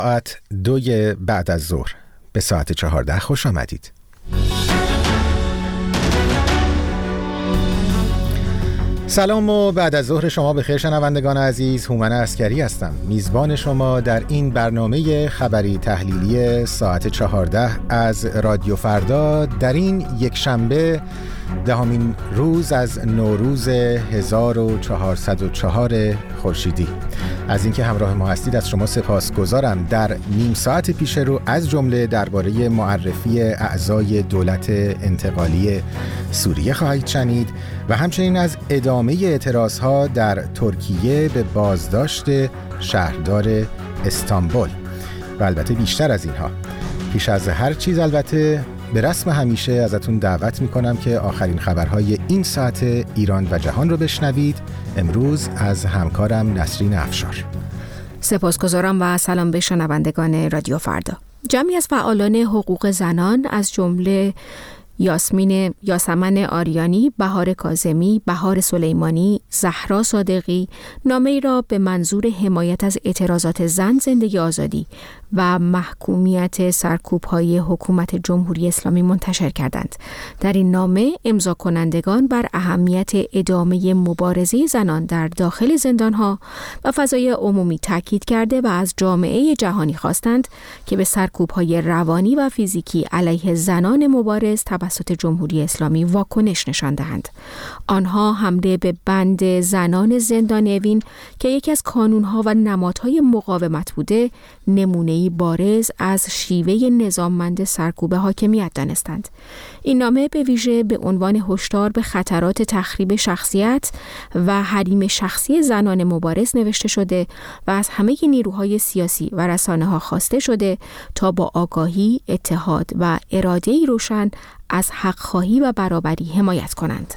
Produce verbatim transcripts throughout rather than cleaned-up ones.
ساعت دوی بعد از ظهر به ساعت چهارده خوش آمدید. سلام و بعد از ظهر شما بخیر شنوندگان عزیز. هومن عسکری هستم، میزبان شما در این برنامه خبری تحلیلی ساعت چهارده از رادیو فردا در این یک شنبه دهمین روز از نوروز هزار و چهارصد و چهار خورشیدی. از اینکه همراه ما هستید از شما سپاسگزارم. در نیم ساعت پیش رو از جمله درباره معرفی اعضای دولت انتقالی سوریه خواهید شنید و همچنین از ادامه اعتراضها در ترکیه به بازداشت شهردار استانبول و البته بیشتر از اینها. پیش از هر چیز البته به رسم همیشه ازتون دعوت میکنم که آخرین خبرهای این ساعت ایران و جهان رو بشنوید. امروز از همکارم نسرین افشار. سپاسگزارم و سلام به شنوندگان رادیو فردا. جمعی از فعالان حقوق زنان از جمله یاسمین یاسمن آریانی، بهار کاظمی، بهار سلیمانی، زهرا صادقی نامه‌ای را به منظور حمایت از اعتراضات زن، زندگی آزادی و محکومیت سرکوب‌های حکومت جمهوری اسلامی منتشر کردند. در این نامه امضا کنندگان بر اهمیت ادامه مبارزه زنان در داخل زندان‌ها و فضای عمومی تاکید کرده و از جامعه جهانی خواستند که به سرکوب‌های روانی و فیزیکی علیه زنان مبارز توسط جمهوری اسلامی واکنش نشان دهند. آنها حمله به بند زنان زندان اوین که یکی از کانون‌ها و نمادهای مقاومت بوده، نمونه‌ای بارز از شیوه نظاممند سرکوب حاکمیت دانستند. این نامه به ویژه به عنوان هشدار به خطرات تخریب شخصیت و حریم شخصی زنان مبارز نوشته شده و از همه نیروهای سیاسی و رسانه‌ها خواسته شده تا با آگاهی، اتحاد و اراده‌ای روشن از حق‌خواهی و برابری حمایت کنند.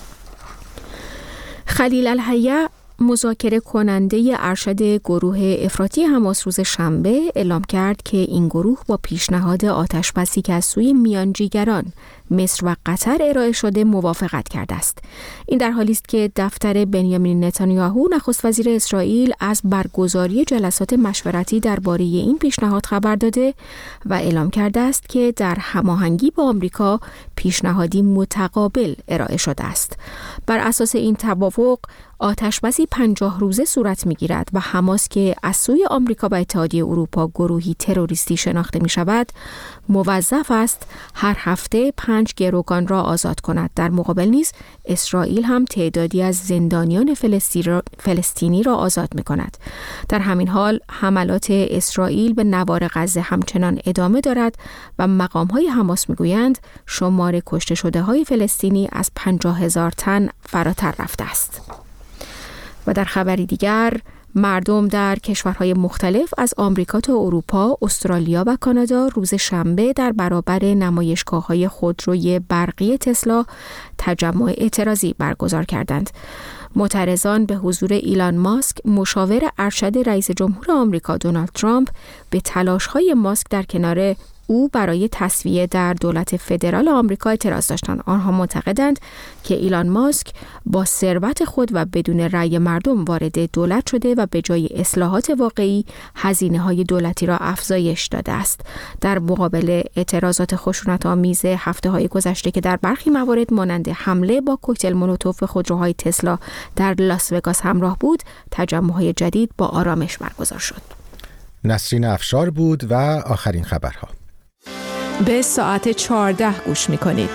خلیل الحیه، مذاکره کننده ارشد گروه افراطی حماس، روز شنبه اعلام کرد که این گروه با پیشنهاد آتشبسی که از سوی میانجیگران مصر و قطر ارائه شده موافقت کرده است. این در حالی است که دفتر بنیامین نتانیاهو، نخست وزیر اسرائیل، از برگزاری جلسات مشورتی درباره این پیشنهاد خبر داده و اعلام کرده است که در هماهنگی با آمریکا پیشنهادی متقابل ارائه شده است. بر اساس این توافق آتشبسی پنجاه روزه صورت می‌گیرد و حماس که از سوی آمریکا و اتحادیه اروپا گروهی تروریستی شناخته می‌شود، موظف است هر هفته پنج گروگان را آزاد کند. در مقابل نیز اسرائیل هم تعدادی از زندانیان فلسطینی را آزاد می‌کند. در همین حال حملات اسرائیل به نوار غزه همچنان ادامه دارد و مقام‌های حماس می‌گویند شمار کشته شده‌های فلسطینی از پنجاه هزار تن فراتر رفته است. و در خبری دیگر، مردم در کشورهای مختلف از آمریکا تا اروپا، استرالیا و کانادا روز شنبه در برابر نمایشگاه‌های خودروی برقی تسلا تجمع اعتراضی برگزار کردند. معترضان به حضور ایلان ماسک، مشاور ارشد رئیس جمهور آمریکا دونالد ترامپ، به تلاش‌های ماسک در کنار او برای تسویه در دولت فدرال آمریکا اعتراض داشتند. آنها معتقدند که ایلان ماسک با ثروت خود و بدون رأی مردم وارد دولت شده و به جای اصلاحات واقعی هزینه‌های دولتی را افزایش داده است. در مقابل اعتراضات خشونت‌آمیز هفته‌های گذشته که در برخی موارد مانند حمله با کوکتل مولوتوف خودروهای تسلا در لاس وگاس همراه بود، تجمع‌های جدید با آرامش برگزار شد. نسرین افشار بود و آخرین خبرها. به ساعت چهارده گوش می‌کنید.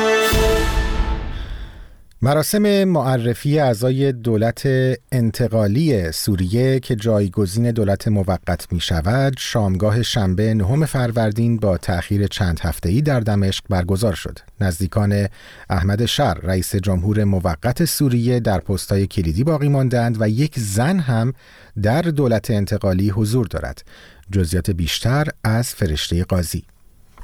مراسم معرفی اعضای دولت انتقالی سوریه که جایگزین دولت موقت می شود شامگاه شنبه نهم فروردین با تأخیر چند هفته‌ای در دمشق برگزار شد. نزدیکان احمد شر رئیس جمهور موقت سوریه در پست‌های کلیدی باقی ماندند و یک زن هم در دولت انتقالی حضور دارد. جزئیات بیشتر از فرشته قاضی.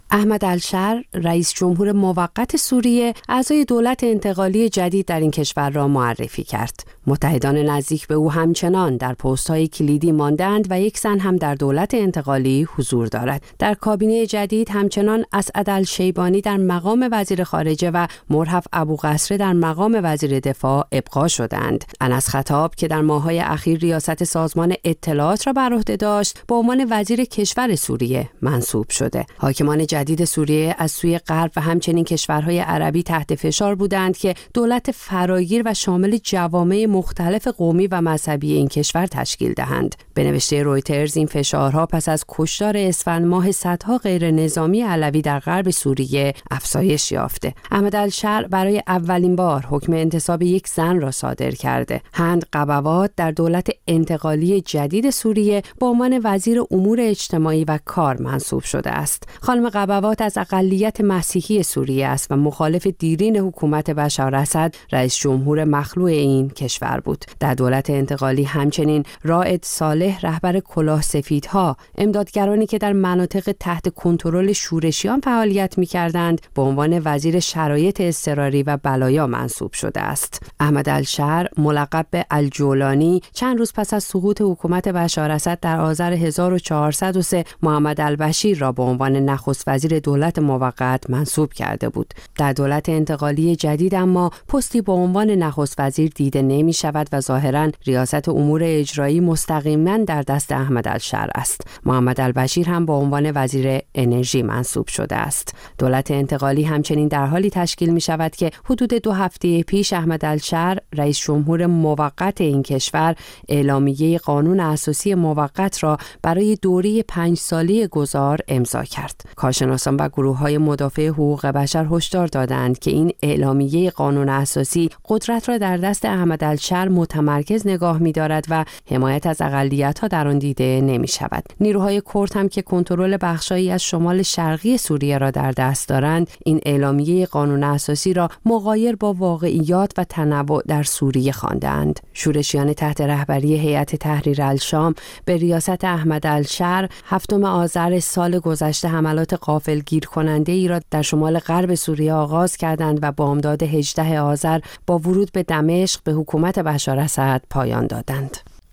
احمد الشر، رئیس جمهور موقت سوریه، اعضای دولت انتقالی جدید در این کشور را معرفی کرد. متحدان نزدیک به او همچنان در پست‌های کلیدی ماندند و یک زن هم در دولت انتقالی حضور دارد. در کابینه جدید همچنان اسعد الشیبانی در مقام وزیر خارجه و مرهف ابوقصره در مقام وزیر دفاع ابقا شدند. انس خطاب که در ماه‌های اخیر ریاست سازمان اطلاعات را بر عهده داشت، به عنوان وزیر کشور سوریه منصوب شده. حاکمان جدید سوریه از سوی غرب و همچنین کشورهای عربی تحت فشار بودند که دولت فراگیر و شامل جوامع مختلف قومی و مذهبی این کشور تشکیل دهند. به نوشته رویترز این فشارها پس از کشتار اسفند ماه صدها غیر نظامی علوی در غرب سوریه افزایش یافته. احمد الشر برای اولین بار حکم انتصاب یک زن را صادر کرده. هند قبوات در دولت انتقالی جدید سوریه به عنوان وزیر امور اجتماعی و کار منصوب شده است. خانم قبوات از اقلیت مسیحی سوریه است و مخالف دیرین حکومت بشار اسد، رئیس جمهور مخلوع این کشور بود. در دولت انتقالی همچنین رائد صالح، رهبر کلاه سفیدها، امدادگرانی که در مناطق تحت کنترل شورشیان فعالیت می‌کردند، به عنوان وزیر شرایط اضطراری و بلایا منصوب شده است. احمد الشر، ملقب به الجولانی، چند روز پس از سقوط حکومت بشار اسد در آذر هزار و چهارصد و سه محمد البشیر را به عنوان نخست وزیر دولت موقت منصوب کرده بود. در دولت انتقالی جدید اما پستی به عنوان نخست وزیر دیده نمی شود و ظاهراً ریاست امور اجرایی مستقیما در دست احمد الشر است. محمد البشیر هم به عنوان وزیر انرژی منصوب شده است. دولت انتقالی همچنین در حالی تشکیل می شود که حدود دو هفته پیش احمد الشر، رئیس جمهور موقت این کشور، اعلامیه قانون اساسی موقت را برای دوره پنج ساله گذار امضا کرد. کارشناسان و گروه‌های مدافع حقوق بشر هشدار دادند که این اعلامیه قانون اساسی قدرت را در دست احمد الشر متمرکز نگاه می‌دارد و حمایت از اقلیت‌ها در آن دیده نمی‌شود. نیروهای کرد هم که کنترل بخشایی از شمال شرقی سوریه را در دست دارند، این اعلامیه قانون اساسی را مغایر با واقعیات و تنوع در سوریه خواندند. شورشیان تحت رهبری هیئت تحریر الشام به ریاست احمد الشر هفتم آذر سال گذشته حملات غافلگیر کننده ای را در شمال غرب سوریه آغاز کردند و بامداد هجدهم آذر با ورود به دمشق به حکومت بشار اسد پایان دادند.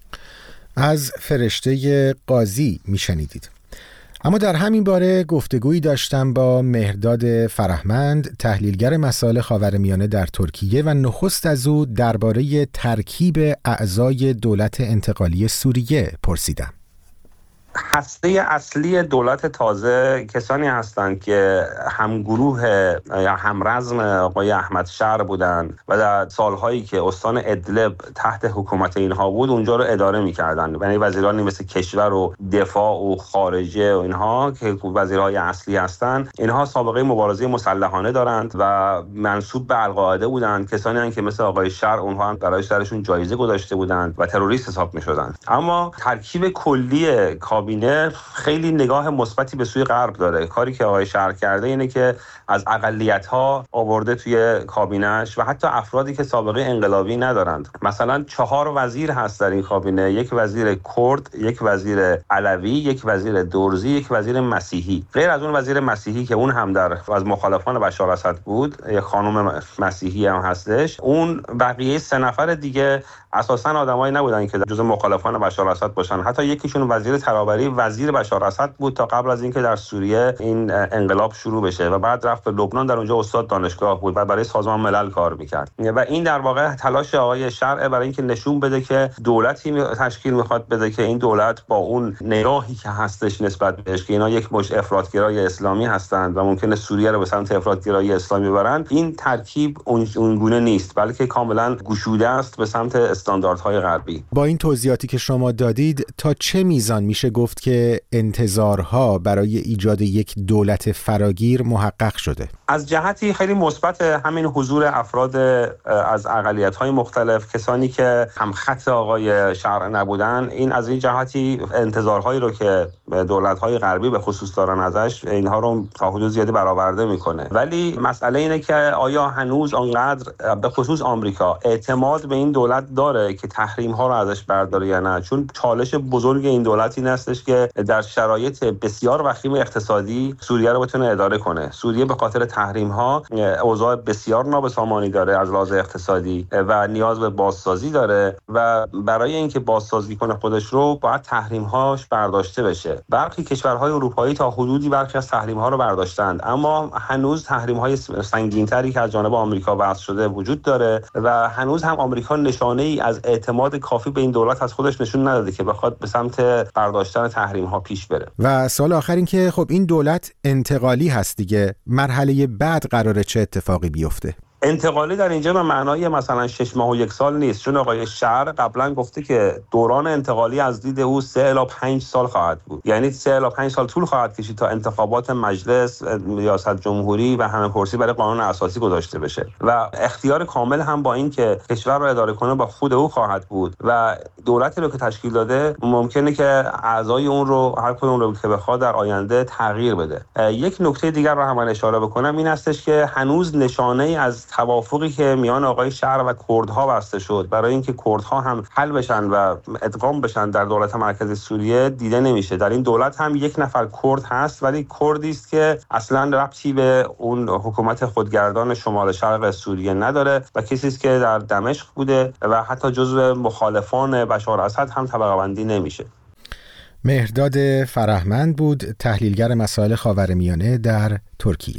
از فرشته قاضی میشنیدید. اما در همین باره گفتگویی داشتم با مهرداد فرهمند، تحلیلگر مسائل خاورمیانه در ترکیه، و نخست از او درباره ترکیب اعضای دولت انتقالی سوریه پرسیدم. هسته اصلی دولت تازه کسانی هستند که همگروه یا همرزم آقای احمد شر بودند و در سالهایی که استان ادلب تحت حکومت اینها بود اونجا رو اداره می‌کردند. یعنی وزیرانی مثل کشور و دفاع و خارجه و اینها که وزیرهای اصلی هستند، اینها سابقه مبارزه مسلحانه دارند و منسوب به القاعده بودند. کسانی هستند که مثل آقای شر اونها هم برای سرشون جایزه گذاشته بودند و تروریست حساب می‌شدند. اما ترکیب کلی کابینه خیلی نگاه مثبتی به سوی غرب داره. کاری که آقای شر کرده اینه که از اقلیت‌ها آورده توی کابینه‌اش و حتی افرادی که سابقه انقلابی ندارند. مثلا چهار وزیر هست در این کابینه، یک وزیر کرد، یک وزیر علوی، یک وزیر درزی، یک وزیر مسیحی. غیر از اون وزیر مسیحی که اون هم در از مخالفان بشار اسد بود، یک خانم مسیحی هم هستش. اون بقیه سه نفر دیگه اساساً آدمایی نبودن که جزو مخالفان بشار اسد باشن. حتی یکیشون وزیر ترابری وزیر بشار اسد بود تا قبل از اینکه در سوریه این انقلاب شروع بشه و بعد رفت به لبنان، در اونجا استاد دانشگاه بود و برای سازمان ملل کار میکرد. و این در واقع تلاش آقای شرع برای اینکه نشون بده که دولتی تشکیل میخواد بده که این دولت با اون نگاهی که هستش نسبت بهش که اینا یک مش افراطگرای اسلامی هستند و ممکنه سوریه رو به سمت افراطگرایی اسلامی ببرند، این ترکیب اون گونه نیست، بلکه کاملا گشوده است به سمت استانداردهای غربی. با این توضیحاتی که شما دادید تا چه میزان میشه گفت که انتظارها برای ایجاد یک دولت فراگیر محقق شده؟ از جهتی خیلی مثبت همین حضور افراد از اقلیت‌های مختلف، کسانی که هم خط آقای شرع نبودن، این از این جهتی انتظارهایی رو که دولت‌های غربی به خصوص دارن ازش، اینها رو تا حدود زیادی برآورده میکنه. ولی مسئله اینه که آیا هنوز آنقدر به خصوص آمریکا اعتماد به این دولت داره که تحریم‌ها رو ازش برداره یا نه؟ چون چالش بزرگ این دولت این است هستش که در شرایط بسیار وخیم اقتصادی سوریه رو بتونه اداره کنه. سوریه به خاطر تحریم‌ها اوضاع بسیار نابسامانی داره از لحاظ اقتصادی و نیاز به بازسازی داره و برای اینکه بازسازی کنه خودش رو باید تحریم‌هاش برداشته بشه. برخی کشورهای اروپایی تا حدودی برخی از تحریم‌ها رو برداشتند، اما هنوز تحریم‌های سنگین‌تری که از جانب آمریکا وضع شده وجود داره و هنوز هم آمریکا نشانه‌ای از اعتماد کافی به این دولت از خودش نشون نداده که بخواد به سمت برداشتن تحریم‌ها پیش بره. و سوال آخر این که خب این دولت انتقالی هست دیگه، مرحله بعد قراره چه اتفاقی بیفته؟ انتقالی در اینجا به معنای مثلا شش ماه و یک سال نیست، چون آقای شهر قبلا گفته که دوران انتقالی از دید او سه الی پنج سال خواهد بود، یعنی سه الی پنج سال طول خواهد کشید تا انتخابات مجلس، ریاست جمهوری و همه‌پرسی برای قانون اساسی گذاشته بشه و اختیار کامل هم با این که کشور رو اداره کنه با خود او خواهد بود و دولتی رو که تشکیل داده ممکنه که اعضای اون رو هر کدوم رو که بخواد در آینده تغییر بده. یک نکته دیگر رو هم من اشاره بکنم این هستش که هنوز نشانه‌ای از توافقی که میان آقای شهر و کردها بسته شد برای اینکه کردها هم حل بشن و ادغام بشن در دولت مرکزی سوریه دیده نمیشه. در این دولت هم یک نفر کرد هست، ولی کردی است که اصلا ربطی به اون حکومت خودگردان شمال شرق سوریه نداره و کسی است که در دمشق بوده و حتی جزو مخالفان بشار اسد هم طبقه بندی نمیشه. مهرداد فرهمند بود، تحلیلگر مسائل خاورمیانه در ترکیه.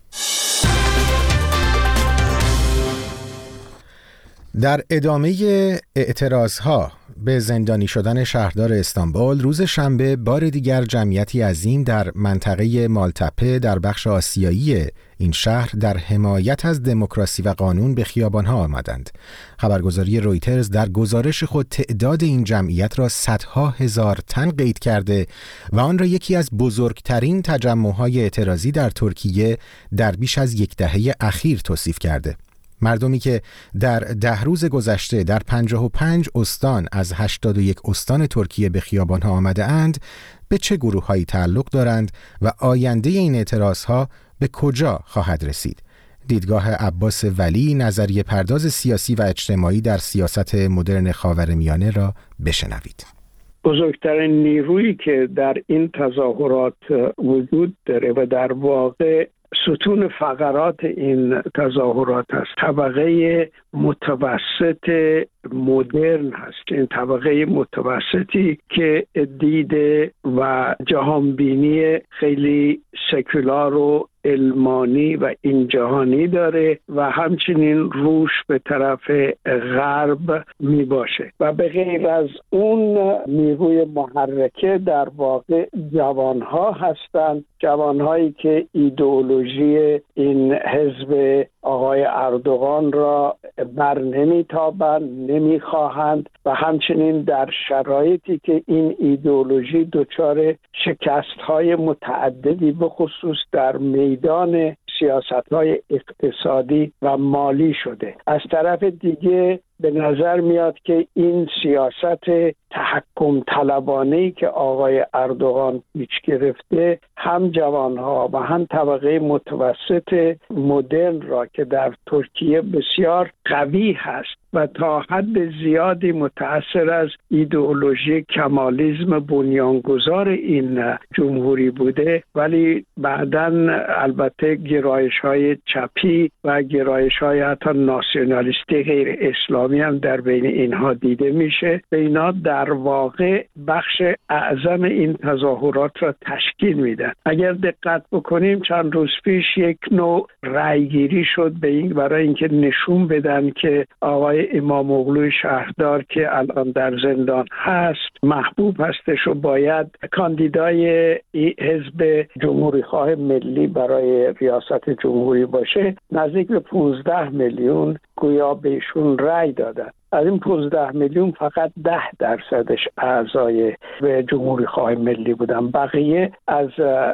در ادامه اعتراضها به زندانی شدن شهردار استانبول، روز شنبه بار دیگر جمعیتی عظیم در منطقه مالتپه در بخش آسیایی این شهر در حمایت از دموکراسی و قانون به خیابانها آمدند. خبرگزاری رویترز در گزارش خود تعداد این جمعیت را صدها هزار تن قید کرده و آن را یکی از بزرگترین تجمع‌های اعتراضی در ترکیه در بیش از یک دهه اخیر توصیف کرده. مردمی که در ده روز گذشته در پنجاه و پنج استان از هشتاد و یک استان ترکیه به خیابانها آمده اند به چه گروه‌هایی تعلق دارند و آینده این اعتراضها به کجا خواهد رسید؟ دیدگاه عباس ولی، نظریه پرداز سیاسی و اجتماعی در سیاست مدرن خاورمیانه را بشنوید. بزرگترین نیرویی که در این تظاهرات وجود داره و در واقع ستون فقرات این تظاهرات هست، طبقه متوسط مدرن هست. این طبقه متوسطی که دیده و جهانبینی خیلی سکولار و علمانی و این جهانی داره و همچنین روش به طرف غرب می باشه و به غیر از اون نیروی محرکه در واقع جوانها هستند، جوانهایی که ایدئولوژی این حزب آقای اردوغان را بر نمیتابند، نمیخواهند و همچنین در شرایطی که این ایدئولوژی دچار شکست‌های متعددی به خصوص در میدان سیاست‌های اقتصادی و مالی شده. از طرف دیگه به نظر میاد که این سیاست تحکم طلبانه‌ای که آقای اردوغان پیش گرفته هم جوانها و هم طبقه متوسط مدرن را که در ترکیه بسیار قوی هست و تا حد زیادی متأثر از ایدئولوژی کمالیسم بنیانگذار این جمهوری بوده، ولی بعداً البته گرایش‌های چپی و گرایش‌های حتی ناسیونالیستی غیر اسلامی هم در بین اینها دیده میشه. به اینا در واقع بخش اعظم این تظاهرات را تشکیل میدن. اگر دقت بکنیم چند روز پیش یک نوع رأیگیری شد به این برای اینکه نشون بدن که آقای امام اغلوی شهردار که الان در زندان هست محبوب هستش و باید کاندیدای حزب جمهوری خواه ملی برای ریاست جمهوری باشه. نزدیک به پانزده میلیون گویا بهشون رأی دادن. از این پانزده میلیون فقط ده درصدش اعضای جمهوری خواه ملی بودن، بقیه از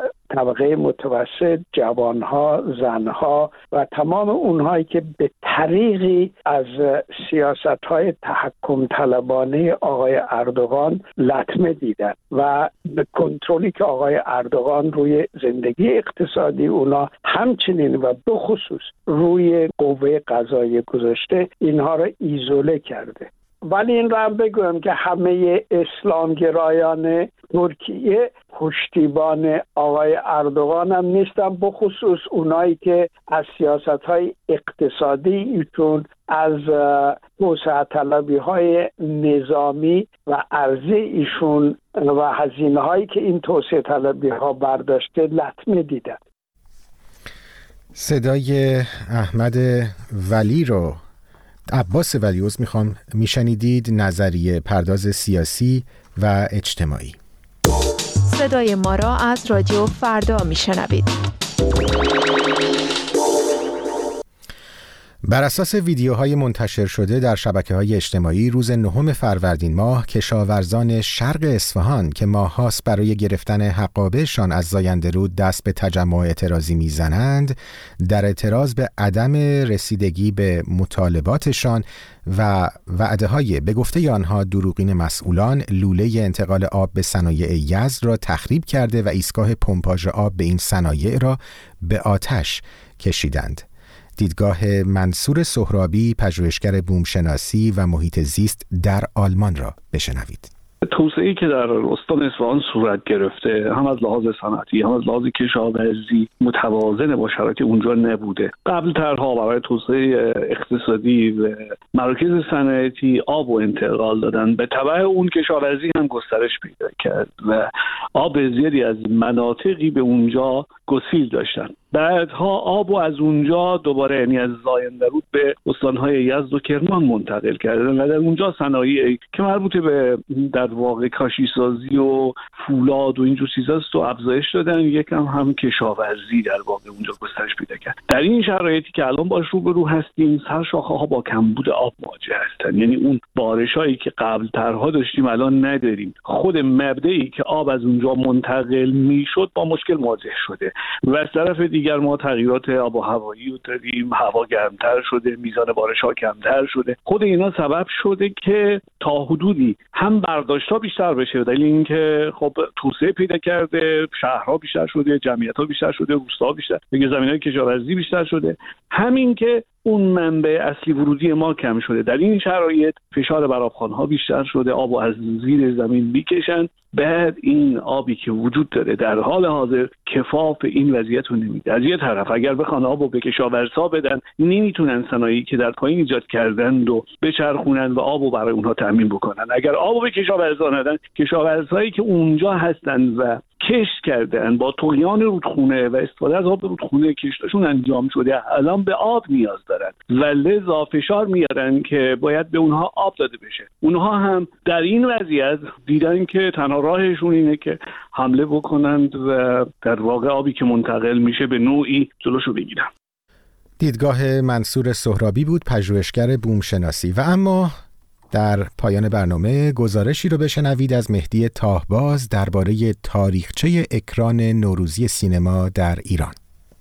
طبقه متوسط، جوانها، زنها و تمام اونهایی که به طریقی از سیاست‌های تحکم طلبانه آقای اردوغان لطمه دیدن و به کنترلی که آقای اردوغان روی زندگی اقتصادی اونا همچنین و به خصوص روی قوه قضاییه گذاشته اینها را ایزوله کرده. ولی این رو هم بگویم که همه اسلامگرایان ترکیه پشتیبان آقای اردوغان هم نیستن، بخصوص اونایی که از سیاست‌های اقتصادی ایشون، از توسعه طلبی های نظامی و ارزی ایشون و هزینه هایی که این توسعه طلبی ها برداشته لطمه دیدن. صدای احمد ولی رو عباس ولیعوض میخوام میشنیدید، نظریه پرداز سیاسی و اجتماعی. صدای ما را از رادیو فردا میشنوید. بر اساس ویدیوهای منتشر شده در شبکه‌های اجتماعی، روز نهم فروردین ماه کشاورزان شرق اصفهان که ماه‌هاست برای گرفتن حقابه‌شان از زاینده رود دست به تجمع اعتراضی می‌زنند، در اعتراض به عدم رسیدگی به مطالباتشان و وعده‌های به گفته آنها دروغین مسئولان، لوله انتقال آب به صنایع یزد را تخریب کرده و ایستگاه پمپاژ آب به این صنایع را به آتش کشیدند. دیدگاه منصور سهرابی، پژوهشگر بومشناسی و محیط زیست در آلمان را بشنوید. توسعه‌ای که در استان اصفهان صورت گرفته، هم از لحاظ صنعتی هم از لحاظ کشاورزی، متوازن با شرایط اونجا نبوده. قبل ترها برای توسعه اقتصادی و مراکز صنعتی آب و انتقال دادن، به تبع اون کشاورزی هم گسترش پیدا کرد و آب زیادی از مناطقی به اونجا گسیل داشتن. بعدها آب و از اونجا دوباره، یعنی از زاینده رود، به استانهای یزد و کرمان منتقل کردن و در اونجا صنایعی که مربوط به در واقع کاشی سازی و فولاد و اینجور چیزاست و افزایش دادن. یکم هم کشاورزی در واقع اونجا گسترش پیدا کرد. در این شرایطی که الان باش روبرو هستیم، سرشاخه ها با کمبود آب مواجه هستن. یعنی اون بارشایی که قبل ترها داشتیم الان نداریم. خود مبدئی که آب از اونجا منتقل میشد با مشکل مواجه شده و از طرف دیگر ما تغییرات آب و هوایی رو داریم. هوا گرمتر شده، میزان بارش‌ها کمتر شده. خود اینا سبب شده که تا حدودی هم برداشت‌ها بیشتر بشه، دلیل اینکه خب توسعه پیدا کرده، شهرها بیشتر شده، جمعیت‌ها بیشتر شده، روستاها بیشتر، دیگه زمین‌های کشاورزی بیشتر شده. همین که اون منبع اصلی ورودی ما کم شده. در این شرایط فشار بر آبخوان‌ها بیشتر شده، آبو از زیر زمین میکشن. بعد این آبی که وجود داره در حال حاضر کفاف این وضعیت رو نمیده. از یه طرف اگر بخوان آبو به کشاورزها بدن، نمیتونن صنایعی که در پایین ایجاد کردن رو بچرخونن و آبو برای اونها تامین بکنن. اگر آبو به کشاورزها ندن، کشاورزهایی که اونجا هستن و کشت کردن با طغیان رودخونه و استفاده از آب رودخونه کشتشون انجام شده، الان به آب نیاز دارن و لذا فشار میارن که باید به اونها آب داده بشه. اونها هم در این وضعیت دیدن که تنها راهشون اینه که حمله بکنند و در واقع آبی که منتقل میشه به نوعی جلوشو بگیرن. دیدگاه منصور سهرابی بود، پژوهشگر بومشناسی. و اما در پایان برنامه گزارشی رو بشنوید از مهدی تاهباز درباره تاریخچه اکران نوروزی سینما در ایران.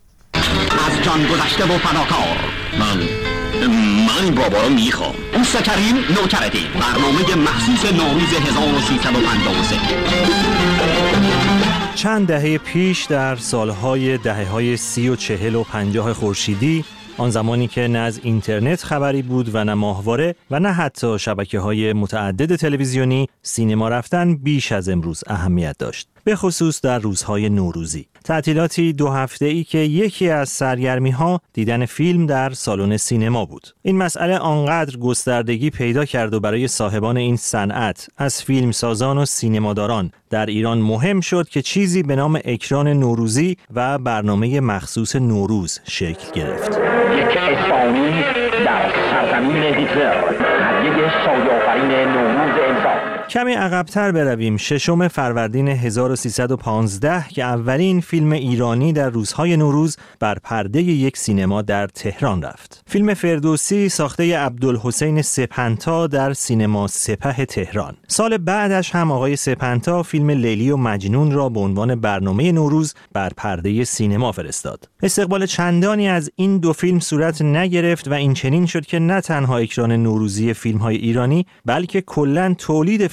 از جان گذشته و فداکار، من من بابا رو میخوام. اوستا کریم نوکرتی، برنامه مخصوص نوروز هزار و سیصد و پنجاه و سه. چند دهه پیش در سالهای دهه‌های سی و چهل و پنجاه خورشیدی، آن زمانی که نه از اینترنت خبری بود و نه ماهواره و نه حتی شبکه‌های متعدد تلویزیونی، سینما رفتن بیش از امروز اهمیت داشت، به خصوص در روزهای نوروزی. تعطیلاتی دو هفته‌ای که یکی از سرگرمی‌ها دیدن فیلم در سالن سینما بود. این مسئله آنقدر گستردگی پیدا کرد و برای صاحبان این صنعت، از فیلمسازان و سینماداران در ایران مهم شد که چیزی به نام اکران نوروزی و برنامه مخصوص نوروز شکل گرفت. یک اسپانی در سرزمین هیتلر، هدیه شایع‌آفرین نوروز انسان. کمی عقب‌تر برویم. ششم فروردین هزار و سیصد و پانزده که اولین فیلم ایرانی در روزهای نوروز بر پرده یک سینما در تهران رفت. فیلم فردوسی ساخته عبدالحسین سپنتا در سینما سپه تهران. سال بعدش هم آقای سپنتا فیلم لیلی و مجنون را به عنوان برنامه نوروز بر پرده سینما فرستاد. استقبال چندانی از این دو فیلم صورت نگرفت و این چنین شد که نه تنها اکران نوروزی فیلم‌های ایرانی، بلکه کلاً تولید فیلم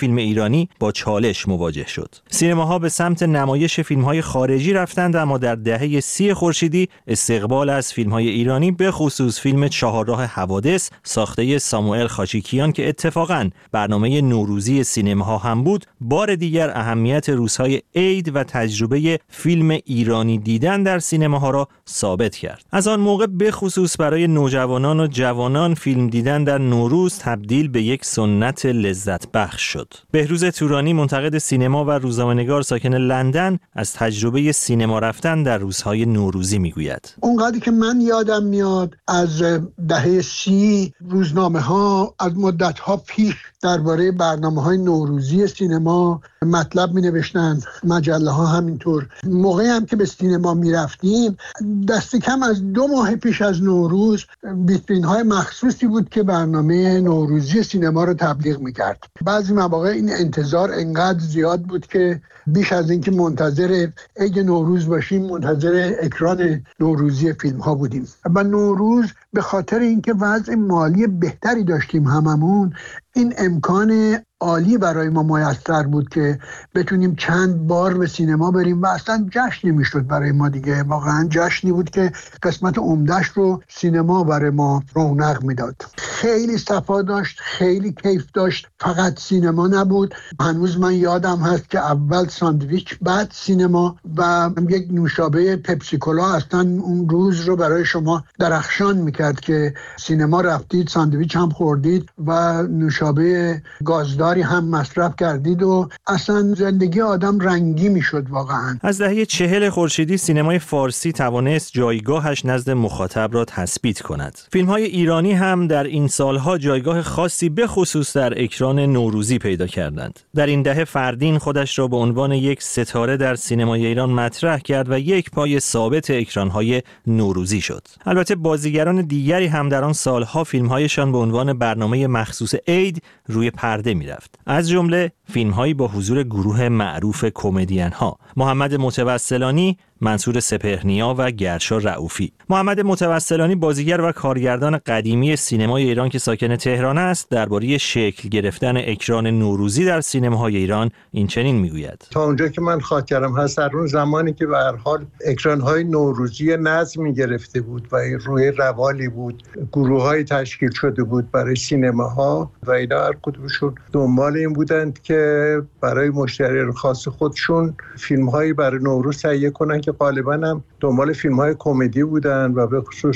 فیلم ایرانی با چالش مواجه شد. سینماها به سمت نمایش فیلم‌های خارجی رفتند، اما در دهه سی خورشیدی استقبال از فیلم‌های ایرانی به خصوص فیلم چهارراه حوادث ساخته ساموئل خاچیکیان که اتفاقاً برنامه نوروزی سینماها هم بود، بار دیگر اهمیت روزهای عید و تجربه فیلم ایرانی دیدن در سینماها را ثابت کرد. از آن موقع به خصوص برای نوجوانان و جوانان فیلم دیدن در نوروز تبدیل به یک سنت لذت بخش شد. بهروز تورانی منتقد سینما و روزنامه‌نگار ساکن لندن از تجربه سینما رفتن در روزهای نوروزی میگوید. اونقدری که من یادم میاد از دهه سی روزنامه‌ها از مدت‌ها پیش درباره برنامه‌های نوروزی سینما مطلب می‌نوشتن، مجله‌ها همینطور. موقعی هم که به سینما می‌رفتیم دست کم از دو ماه پیش از نوروز ویترین‌های مخصوصی بود که برنامه نوروزی سینما رو تبلیغ می‌کرد. بعضی مواقع این انتظار انقدر زیاد بود که بیش از اینکه منتظر عید نوروز باشیم منتظر اکران نوروزی فیلم‌ها بودیم. و نوروز به خاطر اینکه وضع مالی بهتری داشتیم هممون، این امکان عالی برای ما میسر بود که بتونیم چند بار به سینما بریم و اصلا جشنی میشد برای ما دیگه. واقعا جشنی بود که قسمت عمده‌اش رو سینما برای ما رونق میداد. خیلی صفا داشت، خیلی کیف داشت. فقط سینما نبود. هنوز من یادم هست که اول ساندویچ بعد سینما و یک نوشابه پپسی کولا اصلا اون روز رو برای شما درخشان میکرد که سینما رفتید، ساندویچ هم خوردید و نوشابه گازدار هم مصرف کردید و اصلا زندگی آدم رنگی میشد واقعا. از دهه چهل خورشیدی سینمای فارسی توانست جایگاهش نزد مخاطب را تثبیت کند. فیلم‌های ایرانی هم در این سالها جایگاه خاصی به خصوص در اکران نوروزی پیدا کردند. در این دهه فردین خودش را به عنوان یک ستاره در سینمای ایران مطرح کرد و یک پای ثابت اکران‌های نوروزی شد. البته بازیگران دیگری هم در آن سالها فیلم‌هایشان به عنوان برنامه مخصوص عید روی پرده می‌رفت. از جمله فیلم‌هایی با حضور گروه معروف کمدین‌ها محمد متوسلانی، منصور سپهرنیا و گرشا رؤوفی. محمد متوسلانی بازیگر و کارگردان قدیمی سینمای ایران که ساکن تهران است، درباره شکل گرفتن اکران نوروزی در سینماهای ایران این چنین میگوید: تا اونجا که من خاطرم هست در اون زمانی که به هر حال اکران‌های نوروزی نظمی گرفته بود و روی روالی بود، گروه‌های تشکیل شده بود برای سینماها و اینا هر کدومشون دنبال این بودند که برای مشتریان خاص خودشون فیلم‌هایی برای نوروز تهیه کنن که غالباً هم دنبال فیلم‌های کمدی بودن و به خصوص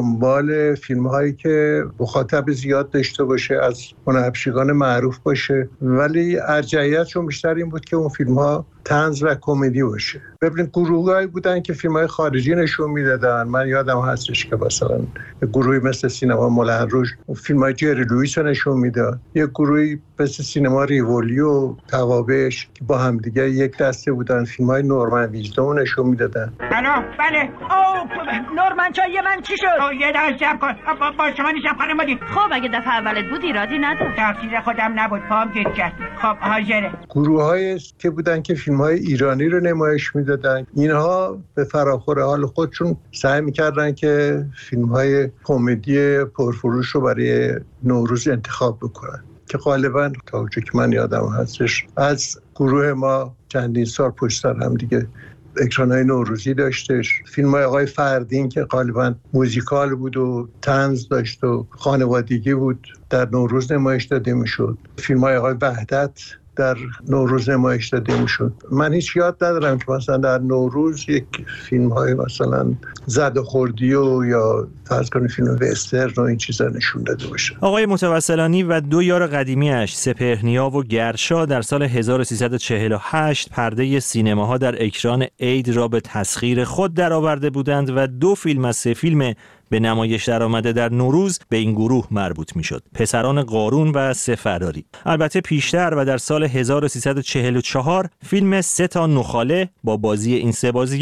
دنبال فیلم‌هایی که مخاطب زیاد داشته باشه، از هنرپیشگان معروف باشه، ولی ارجحیتشون بیشتر این بود که اون فیلم‌ها طنز و کمدی باشه. ببینید گروهایی بودن که فیلم‌های خارجی نشون میدادن. من یادم هستش که مثلا گروهی مثل سینما مولن روژ فیلم‌های جری لوئیس رو نشون میداد. یک گروهی مثل سینما ریولی و توابعش که با هم دیگه یک دسته بودن، فیلم‌های نورمن ویزدون نشون میدادن. الو بله. او نورمن چای من چی شد؟ یه دست جمع کن. با, با شما نیستم خانم مدیر. خب اگه دفعه اولت بود ایرادی نداره. تقصیر خودم نبود، پام گیر کرد. خب حاضره. گروه‌هایی که بودن که فیلم‌های ایرانی رو نمایش میدادن، اینها به فراخور حال خودشون سعی میکردن که فیلم‌های کمدی پرفروش رو برای نوروز انتخاب بکنن که غالباً تا اونجا که من یادم هستش از گروه ما چندین سال پشت سر هم دیگه اکران‌های نوروزی داشتش. فیلم‌های آقای فردین که غالباً موزیکال بود و طنز داشت و خانوادگی بود در نوروز نمایش داده میشد. فیلم‌های آقای وحدت در نوروز نمایش داده میشد. من هیچ یاد ندارم که مثلا در نوروز یک فیلم های مثلا زد و خوردی و یا فرض کنید فیلم وسترن و این چیزا نشون داده باشه. آقای متوسلانی و دو یار قدیمیش سپهرنیا و گرشا در سال هزار و سیصد و چهل و هشت پرده سینماها در اکران عید را به تسخیر خود درآورده بودند و دو فیلم از سه فیلم به نمایش درآمده در نوروز به این گروه مربوط میشد: پسران قارون و سه فراری. البته پیشتر و در سال هزار و سیصد و چهل و چهار فیلم سه تا نخاله با بازی این سه بازیگر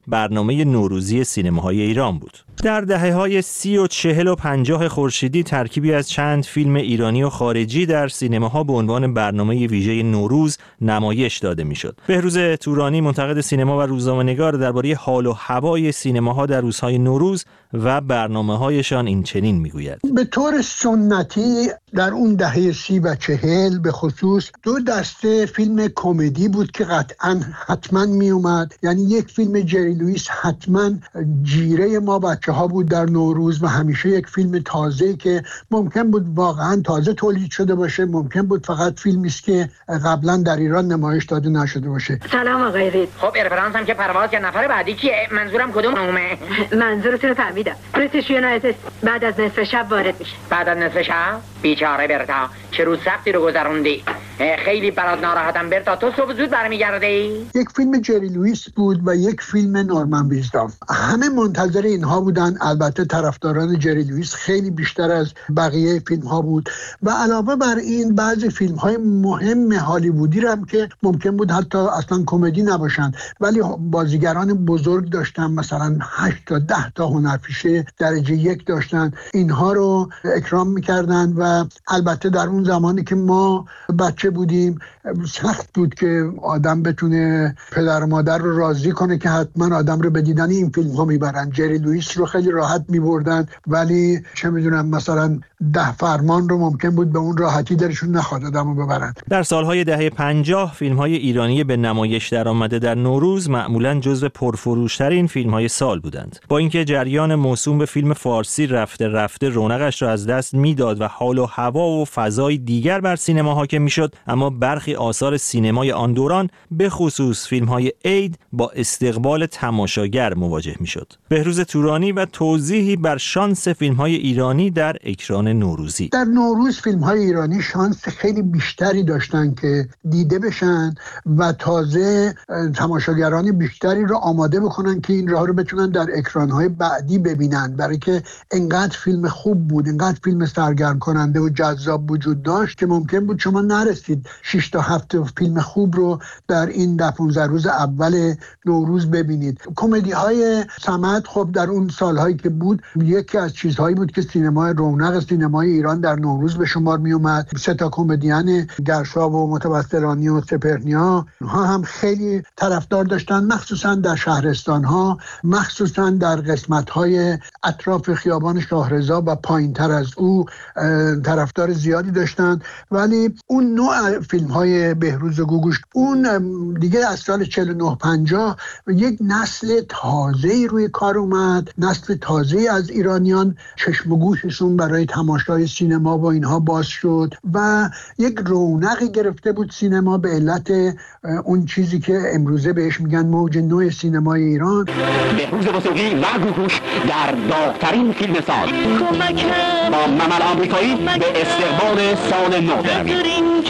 برنامه نوروزی سینماهای ایران بود. در دهه‌های سی و چهل و پنجاه خورشیدی ترکیبی از چند فیلم ایرانی و خارجی در سینماها به عنوان برنامه ویژه نوروز نمایش داده میشد. بهروز تورانی منتقد سینما و روزنامه‌نگار درباره حال و هوای سینماها در روزهای نوروز و برنامه‌هایشان این چنین میگوید: به طور سنتی در اون دهه سی و چهل به خصوص دو دسته فیلم کمدی بود که قطعاً حتما می اومد. یعنی یک فیلم جری لوئیس حتما جیره ما بچه ها بود در نوروز و همیشه یک فیلم تازه که ممکن بود واقعا تازه تولید شده باشه، ممکن بود فقط فیلمی است که قبلا در ایران نمایش داده نشده باشه. سلام آقای رید. خب ارفرانس هم که پرواز که نفر بعدی کیه؟ منظورم کدوم نومه؟ منظورتون رو فهمیدم. بریتیش یونایتد بعد از نصف شب وارد میشه. بعد از نصف شب؟ بیچاره برتا، چه روز سختی رو گذروندی. خیلی برات ناراحتم برتا، تو صبح زود برمیگردی؟ یک فیلم جری لوئیس بود و یک فیلم نورمن ویزدام. همه منتظر اینها بودن. البته طرفداران جری لوئیس خیلی بیشتر از بقیه فیلم ها بود و علاوه بر این بعضی فیلم های مهم هالیوودی هم که ممکن بود حتی اصلا کمدی نباشن ولی بازیگران بزرگ داشتن، مثلا هشت تا ده تا هنرپیشه درجه یک داشتن، اینها رو اکرام میکردن و البته در اون زمانی که ما بچه بودیم سخت بود که آدم بتونه پدر و مادر رو راضی کنه که حتما آدم رو به دیدن این فیلم ها میبرن. جری لوئیس رو خیلی راحت میبردن ولی چه میدونم مثلا ده فرمان رو ممکن بود به اون راحتی درشون نخواد آدم رو ببرن. در سالهای دهه پنجاه فیلم‌های ایرانی به نمایش درآمده در نوروز معمولاً جزو پرفروش‌ترین فیلم‌های سال بودند. با اینکه جریان موسوم به فیلم فارسی رفته رفته رونقش را از دست میداد و حال و هوا و فضای دیگر بر سینما حاکم میشد، اما برخی آثار سینمای آن دوران به خصوص فیلم‌های عید با استقبال تماشاگر مواجه میشد. بهروز تورانی و توضیحی بر شانس فیلم‌های ایرانی در اکران نوروزی. در نوروز فیلم‌های ایرانی شانس خیلی بیشتری داشتن که دیده بشن و تازه تماشاگران بیشتری رو آماده بکنن که این راه رو بتونن در اکران‌های بعدی ببینن، برای که انقدر فیلم خوب بود، انقدر فیلم سرگرم کننده و جذاب وجود داشت که ممکن بود شما نرسید شش تا هفت فیلم خوب رو در این ده پانزده روز اول نوروز ببینید. کمدی‌های صمد خب در اون سال‌هایی که بود یکی از چیزهایی بود که سینمای رونق سینمای ایران در نوروز به شمار می اومد. سه تا کمدین گرشا و متوسلانی و سپهرنیا ها هم خیلی طرفدار داشتن، مخصوصا در شهرستان ها، مخصوصا در قسمت های اطراف خیابان شاهرضا و پایین تر از او طرفدار زیادی داشتن. ولی اون نوع فیلم های بهروز گوگوش اون دیگه از سال چهل و نه پنجاه یک نسل تازه‌ای روی کار اومد، نسل تازه‌ای از ایرانیان چشم و گوششون برای تماشای سینما و اینها باز شد و یک رونقی گرفته بود سینما به علت اون چیزی که امروزه بهش میگن موج نو سینمای ایران. بهروز وثوقی و گوگوش در داغ‌ترین فیلم سال با ممل آمریکایی به استقبال سال نو برمید.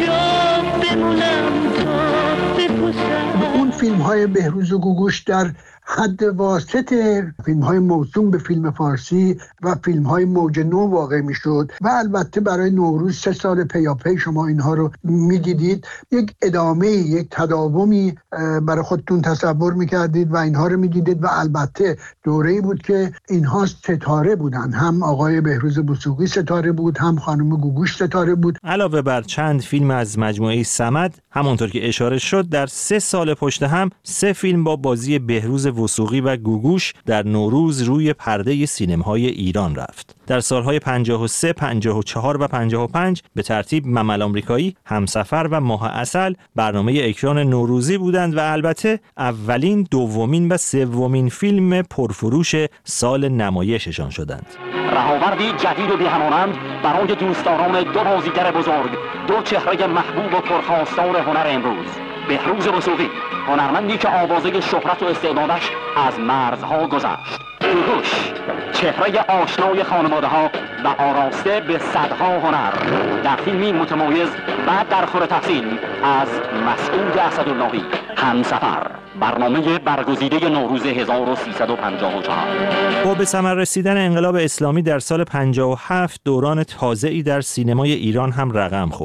اون فیلم های بهروز و گوگوش در حد واسط فیلم های موسوم به فیلم فارسی و فیلم های موج نو واقع می شد و البته برای نوروز سه سال پیاپی شما اینها رو می دیدید، یک ادامه یک تداومی برای خودتون تصور می کردید و اینها رو می دیدید و البته دوره‌ای بود که اینها ستاره بودن، هم آقای بهروز وثوقی ستاره بود، هم خانم گوگوش ستاره بود. علاوه بر چند فیلم از مجموعه صمد، همونطور که اشاره شد در سه سال پشت هم سه فیلم با بازی بهروز وثوقی و گوگوش در نوروز روی پرده سینماهای ایران رفت. در سالهای پنجاه و سه، پنجاه و چهار و پنجاه و پنج به ترتیب ممل آمریکایی، همسفر و ماه عسل برنامه اکران نوروزی بودند و البته اولین، دومین و سومین فیلم پرفروش سال نمایششان شدند. رهاوردی جدید و بی‌همانند برای دوستداران دو بازیگر بزرگ، دو چهره محبوب و پرخواستار هنر امروز. بهروز وثوقی، هنرمندی که آوازه شهرت و استعدادش از مرزها گذشت. گوگوش، چهره آشنای خانواده ها و آراسته به صدها هنر در فیلمی متمایز و در خور تحصیل از مسعود اسداللهی. همسفر، برنامه برگزیده نوروز هزار و سیصد و پنجاه و چهار. با به ثمر رسیدن انقلاب اسلامی در سال پنجاه و هفت دوران تازه‌ای در سینمای ایران هم رقم خورد.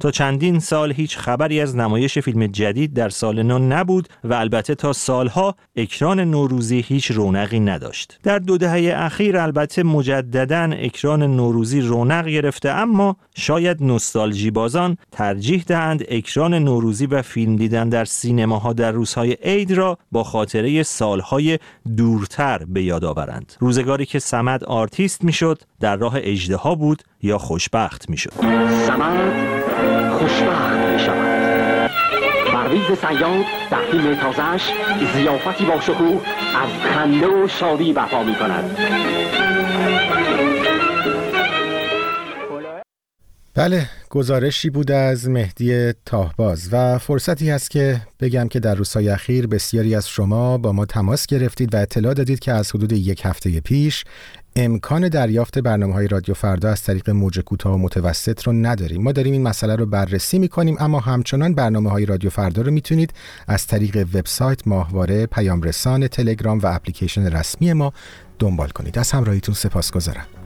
تا چندین سال هیچ خبری از نمایش فیلم جدید در سال نو نبود و البته تا سالها اکران نوروزی هیچ رونقی نداشت. در دو دهه اخیر البته مجدداً اکران نوروزی رونق گرفته، اما شاید نوستالژی بازان ترجیح دهند اکران نوروزی و فیلم دیدن در سینماها در روزهای عید را با خاطره سالهای دورتر به یاد آورند. روزگاری که صمد آرتیست میشد، در راه اژدها بود یا خوشبخت میشد. صمد خوشبخت میشود. پرویز صیاد در فیلم تازه‌اش ضیافتی با شکوه از خنده و شادی برپا میکند. بله، گزارشی بود از مهدی تاهباز و فرصتی هست که بگم که در روزهای اخیر بسیاری از شما با ما تماس گرفتید و اطلاع دادید که از حدود یک هفته پیش امکان دریافت برنامه‌های رادیو فردا از طریق موج کوتاه و متوسط رو نداریم. ما داریم این مسئله رو بررسی می‌کنیم، اما همچنان برنامه‌های رادیو فردا رو میتونید از طریق وبسایت، ماهواره، پیام رسان، تلگرام و اپلیکیشن رسمی ما دنبال کنید. از همراهیتون سپاسگزارم.